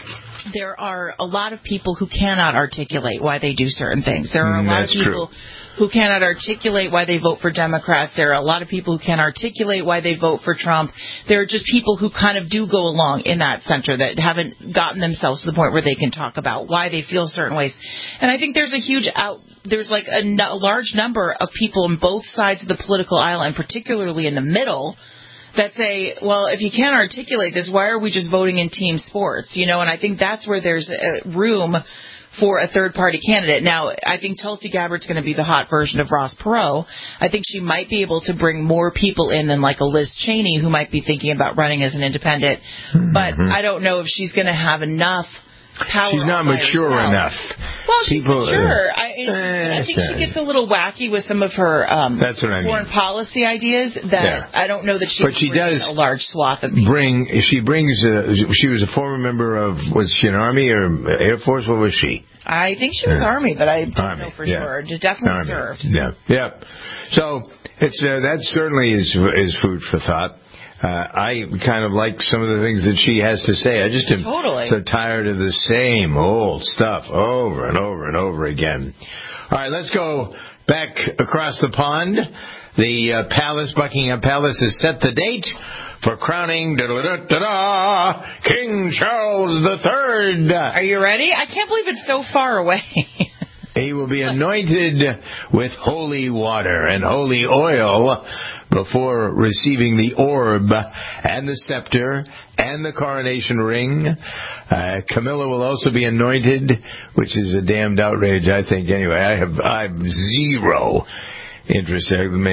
there are a lot of people who cannot articulate why they do certain things. There are a Mm, lot of that's people true. who cannot articulate why they vote for Democrats. There are a lot of people who can't articulate why they vote for Trump. There are just people who kind of do go along in that center that haven't gotten themselves to the point where they can talk about why they feel certain ways. And I think there's a huge out, there's like a, n- a large number of people on both sides of the political aisle, and particularly in the middle, that say, well, if you can't articulate this, why are we just voting in team sports? You know, and I think that's where there's uh, room for a third-party candidate. Now, I think Tulsi Gabbard's going to be the hot version of Ross Perot. I think she might be able to bring more people in than like a Liz Cheney, who might be thinking about running as an independent. Mm-hmm. But I don't know if she's going to have enough power. She's not mature herself. enough. Well, she's People, mature. Uh, I, I eh, think she gets a little wacky with some of her um, That's what I mean. foreign policy ideas that Yeah. I don't know that she, But she does a large swath of people. bring. She brings. Uh, she was a former member of. Was she an Army or Air Force? What was she? I think she was Yeah. Army, but I don't Army, know for yeah. sure. She definitely Army. served. Yeah, yeah. So it's uh, that certainly is is food for thought. Uh, I kind of like some of the things that she has to say. I just am Totally. so tired of the same old stuff over and over and over again. All right, let's go back across the pond. The uh, palace, Buckingham Palace, has set the date for crowning da-da-da-da-da, King Charles the Third. Are you ready? I can't believe it's so far away. He will be anointed with holy water and holy oil before receiving the orb and the scepter and the coronation ring. Uh, Camilla will also be anointed, which is a damned outrage, I think. Anyway, I have I have zero interest.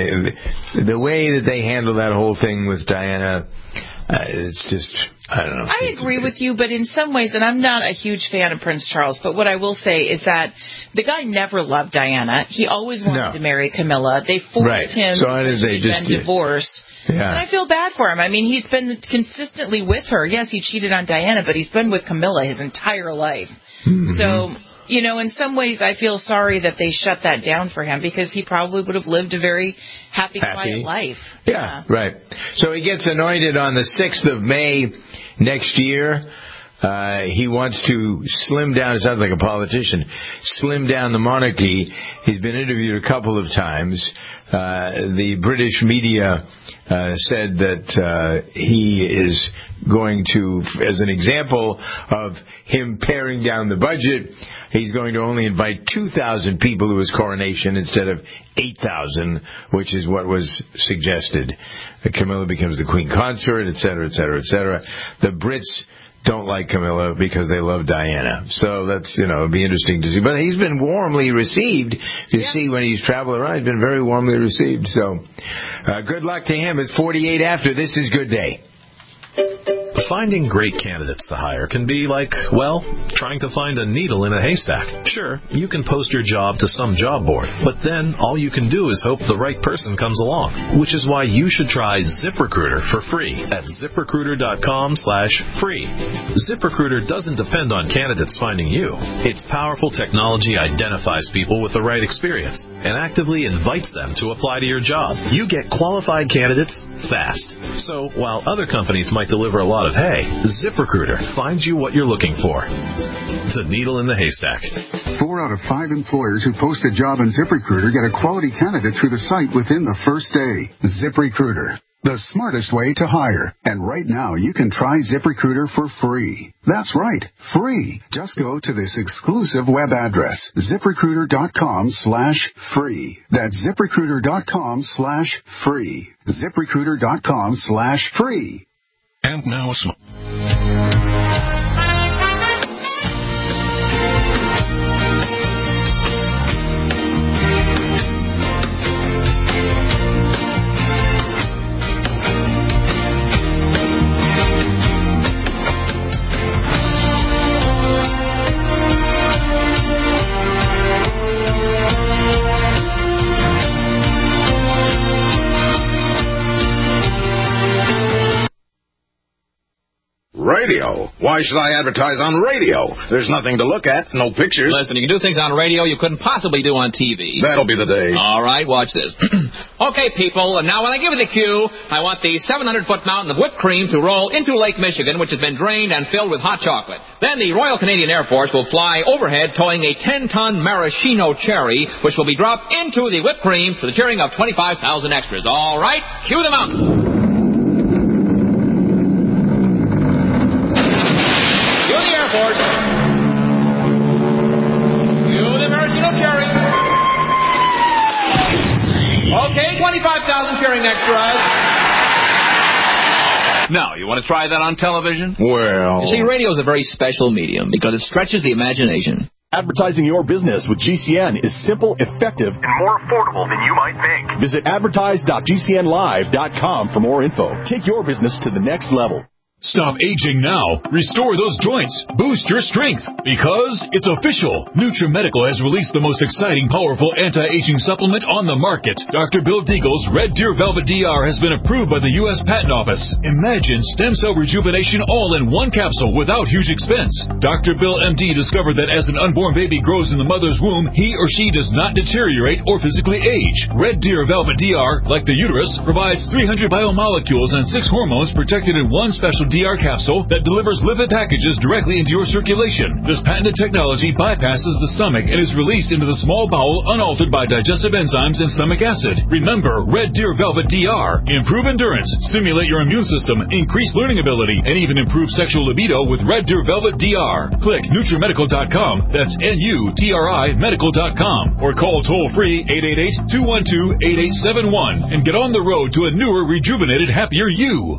The way that they handle that whole thing with Diana, uh, it's just, I don't know. I agree with you, but in some ways, and I'm not a huge fan of Prince Charles, but what I will say is that the guy never loved Diana. He always wanted No. to marry Camilla. They forced Right. him So how does they he'd just been divorced. Yeah. And I feel bad for him. I mean, he's been consistently with her. Yes, he cheated on Diana, but he's been with Camilla his entire life. Mm-hmm. So, you know, in some ways, I feel sorry that they shut that down for him because he probably would have lived a very happy, Happy. quiet life. Yeah, right. So he gets anointed on the sixth of May next year. Uh, he wants to slim down, it sounds like a politician, slim down the monarchy. He's been interviewed a couple of times. Uh, the British media uh, said that uh, he is going to, as an example of him paring down the budget, he's going to only invite two thousand people to his coronation instead of eight thousand, which is what was suggested. Uh, Camilla becomes the queen consort, et cetera, et cetera, et cetera. The Brits don't like Camilla because they love Diana. So that's, you know, it'd be interesting to see. But he's been warmly received. You yeah. see when he's traveled around, he's been very warmly received. So uh, good luck to him. It's forty-eight after. This is Good Day. Finding great candidates to hire can be like, well, trying to find a needle in a haystack. Sure, you can post your job to some job board, but then all you can do is hope the right person comes along, which is why you should try ZipRecruiter for free at ZipRecruiter.com slash free. ZipRecruiter doesn't depend on candidates finding you. Its powerful technology identifies people with the right experience and actively invites them to apply to your job. You get qualified candidates fast. So while other companies might deliver a lot of hay, ZipRecruiter finds you what you're looking for. The needle in the haystack. Four out of five employers who post a job on ZipRecruiter get a quality candidate through the site within the first day. ZipRecruiter, the smartest way to hire. And right now, you can try ZipRecruiter for free. That's right, free. Just go to this exclusive web address, ZipRecruiter.com slash free. That's ZipRecruiter.com slash free. ZipRecruiter.com slash free. And now, some. radio. Why should I advertise on radio? There's nothing to look at, no pictures. Listen, you can do things on radio you couldn't possibly do on T V. That'll be the day. All right, watch this. Okay, people, and now when I give you the cue, I want the seven hundred foot mountain of whipped cream to roll into Lake Michigan, which has been drained and filled with hot chocolate. Then the Royal Canadian Air Force will fly overhead towing a ten ton maraschino cherry, which will be dropped into the whipped cream to the cheering of twenty-five thousand extras. All right, cue the mountain. Okay, twenty-five thousand cheering extras. Now, you want to try that on television? Well... You see, radio is a very special medium because it stretches the imagination. Advertising your business with G C N is simple, effective, and more affordable than you might think. Visit advertise dot G C N live dot com for more info. Take your business to the next level. Stop aging now. Restore those joints. Boost your strength. Because it's official. NutriMedical has released the most exciting, powerful anti-aging supplement on the market. Doctor Bill Deagle's Red Deer Velvet D R has been approved by the U S Patent Office. Imagine stem cell rejuvenation all in one capsule without huge expense. Doctor Bill M D discovered that as an unborn baby grows in the mother's womb, he or she does not deteriorate or physically age. Red Deer Velvet D R, like the uterus, provides three hundred biomolecules and six hormones protected in one special D R capsule that delivers lipid packages directly into your circulation. This patented technology bypasses the stomach and is released into the small bowel unaltered by digestive enzymes and stomach acid. Remember, Red Deer Velvet D R. Improve endurance, stimulate your immune system, increase learning ability, and even improve sexual libido with Red Deer Velvet D R. Click Nutri Medical dot com. That's N U T R I Medical dot com. Or call toll-free eight eight eight, two one two, eight eight seven one and get on the road to a newer, rejuvenated, happier you.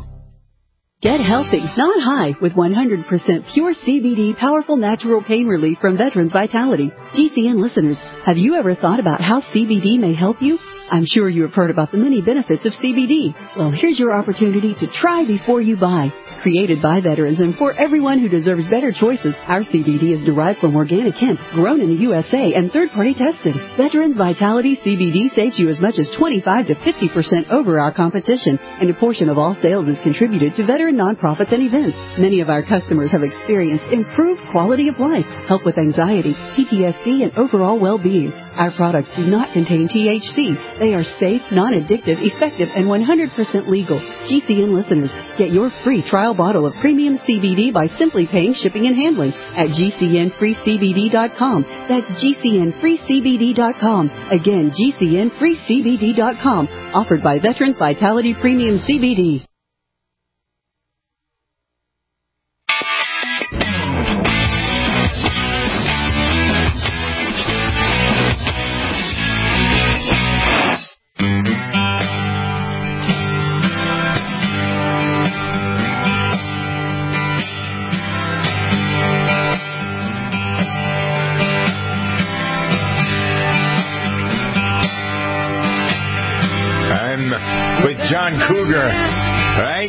Get healthy, not high, with one hundred percent pure C B D powerful natural pain relief from Veterans Vitality. G C N listeners, have you ever thought about how C B D may help you? I'm sure you have heard about the many benefits of C B D. Well, here's your opportunity to try before you buy. Created by veterans and for everyone who deserves better choices, our C B D is derived from organic hemp, grown in the U S A, and third-party tested. Veterans Vitality C B D saves you as much as twenty-five to fifty percent over our competition, and a portion of all sales is contributed to veteran nonprofits and events. Many of our customers have experienced improved quality of life, help with anxiety, P T S D, and overall well-being. Our products do not contain T H C. They are safe, non-addictive, effective, and one hundred percent legal. G C N listeners, get your free trial bottle of premium C B D by simply paying shipping and handling at G C N free C B D dot com. That's G C N free C B D dot com. Again, G C N free C B D dot com. Offered by Veterans Vitality Premium C B D. With John Cougar, right?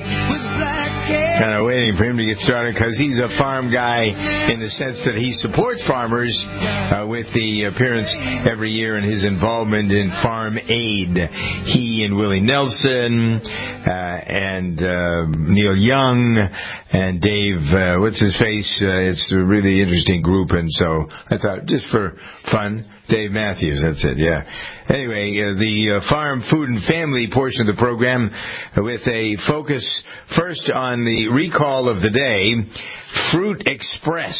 Kind of waiting for him to get started because he's a farm guy in the sense that he supports farmers uh, with the appearance every year and his involvement in Farm Aid. He and Willie Nelson uh, and uh, Neil Young and Dave, uh, what's his face? Uh, it's a really interesting group, and so I thought just for fun, Dave Matthews, that's it, yeah. Anyway, uh, the uh, Farm, Food, and Family portion of the program uh, with a focus first on the recall of the day, Fruit Express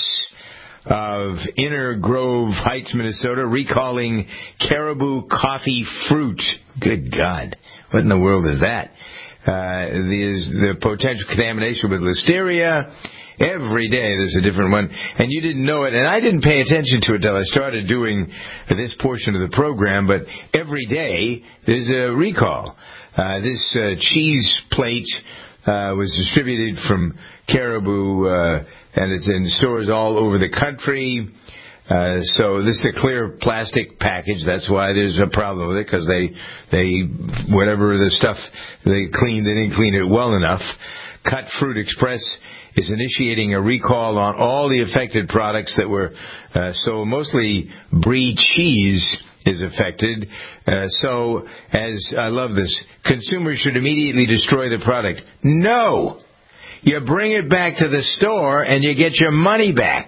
of Inner Grove Heights, Minnesota, recalling Caribou Coffee Fruit. Good God, what in the world is that? Uh, there's the potential contamination with Listeria. Every day there's a different one, and you didn't know it, and I didn't pay attention to it until I started doing this portion of the program, but every day there's a recall. Uh, this uh, cheese plate uh, was distributed from Caribou, uh, and it's in stores all over the country. Uh, so this is a clear plastic package. That's why there's a problem with it, because they, they, whatever the stuff they cleaned, they didn't clean it well enough. Cut Fruit Express is initiating a recall on all the affected products that were uh, so mostly brie cheese is affected. Uh, so, as I love this, consumers should immediately destroy the product. No! You bring it back to the store and you get your money back.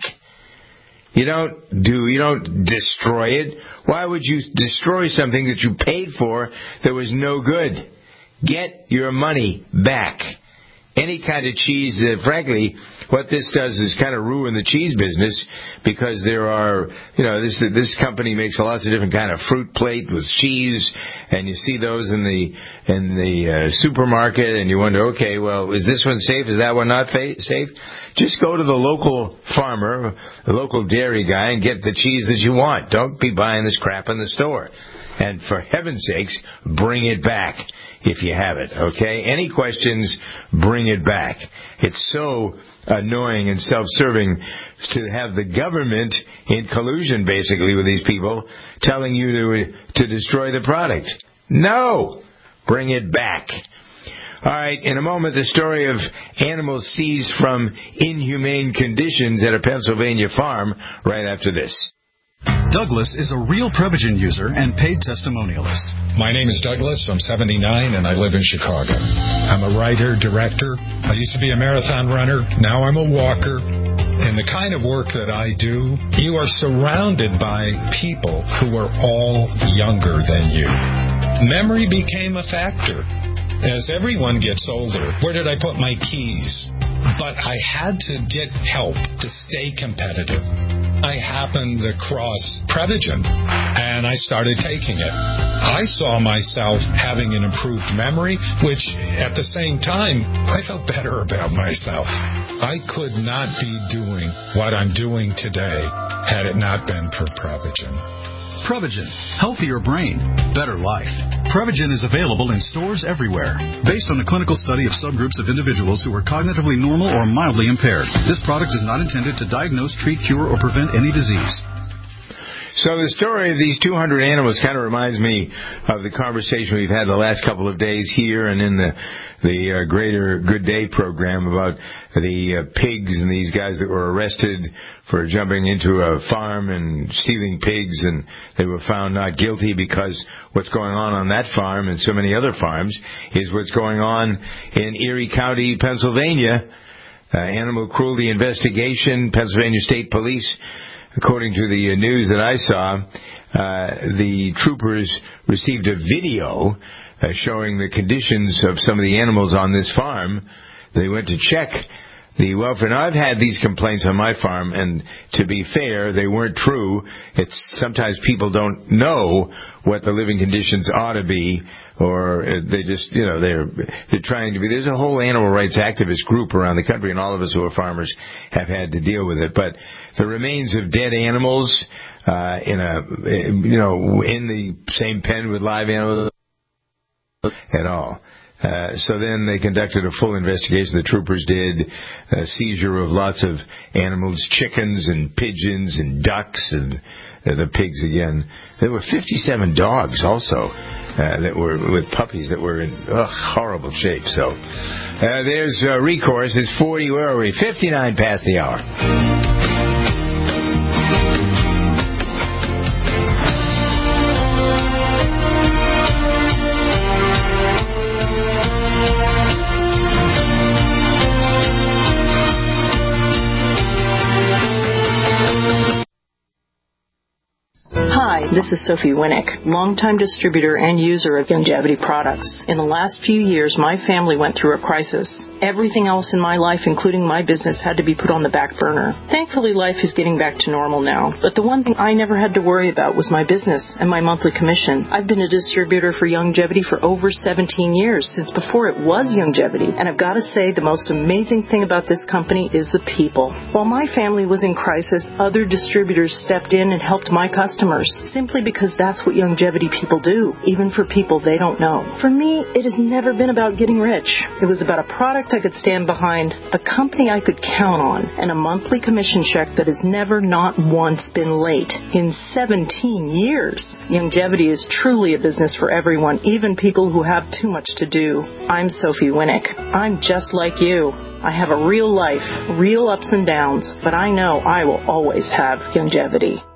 You don't do, you don't destroy it. Why would you destroy something that you paid for that was no good? Get your money back. Any kind of cheese, uh, frankly, what this does is kind of ruin the cheese business because there are, you know, this this company makes lots of different kind of fruit plate with cheese, and you see those in the in the uh, supermarket, and you wonder, okay, well, is this one safe? Is that one not fa- safe? Just go to the local farmer, the local dairy guy, and get the cheese that you want. Don't be buying this crap in the store. And for heaven's sakes, bring it back if you have it, okay? Any questions, bring it back. It's so annoying and self-serving to have the government in collusion, basically, with these people telling you to, to destroy the product. No! Bring it back. All right, in a moment, the story of animals seized from inhumane conditions at a Pennsylvania farm right after this. Douglas is a real Prevagen user and paid testimonialist. My name is Douglas. I'm seventy-nine, and I live in Chicago. I'm a writer, director. I used to be a marathon runner. Now I'm a walker. And the kind of work that I do, you are surrounded by people who are all younger than you. Memory became a factor. As everyone gets older, where did I put my keys? But I had to get help to stay competitive. I happened across Prevagen, and I started taking it. I saw myself having an improved memory, which at the same time, I felt better about myself. I could not be doing what I'm doing today had it not been for Prevagen. Prevagen. Healthier brain. Better life. Prevagen is available in stores everywhere. Based on a clinical study of subgroups of individuals who are cognitively normal or mildly impaired, this product is not intended to diagnose, treat, cure, or prevent any disease. So the story of these two hundred animals kind of reminds me of the conversation we've had the last couple of days here and in the the uh, Greater Good Day program about the uh, pigs and these guys that were arrested for jumping into a farm and stealing pigs, and they were found not guilty because what's going on on that farm and so many other farms is what's going on in Erie County, Pennsylvania. Uh, animal cruelty investigation, Pennsylvania State Police. According to the news that I saw, uh, the troopers received a video uh, showing the conditions of some of the animals on this farm. They went to check the welfare. Now, I've had these complaints on my farm, and to be fair, they weren't true. It's sometimes people don't know what the living conditions ought to be, or they just, you know, they're they're trying to be. There's a whole animal rights activist group around the country, and all of us who are farmers have had to deal with it. But the remains of dead animals uh, in a, you know, in the same pen with live animals at all. Uh, so then they conducted a full investigation. The troopers did a seizure of lots of animals, chickens and pigeons and ducks and uh, the pigs again. There were fifty-seven dogs also uh, that were with puppies that were in ugh, horrible shape. So uh, there's uh, recourse. It's forty. Where are we? fifty-nine past the hour. This is Sophie Winnick, longtime distributor and user of Youngevity products. In the last few years, my family went through a crisis. Everything else in my life, including my business, had to be put on the back burner. Thankfully, life is getting back to normal now. But the one thing I never had to worry about was my business and my monthly commission. I've been a distributor for Youngevity for over seventeen years, since before it was Youngevity. And I've got to say, the most amazing thing about this company is the people. While my family was in crisis, other distributors stepped in and helped my customers, simply because that's what Youngevity people do, even for people they don't know. For me, it has never been about getting rich. It was about a product I could stand behind, a company I could count on, and a monthly commission check that has never not once been late in seventeen years. Youngevity is truly a business for everyone, even people who have too much to do. I'm Sophie Winnick. I'm just like you. I have a real life, real ups and downs, but I know I will always have Youngevity.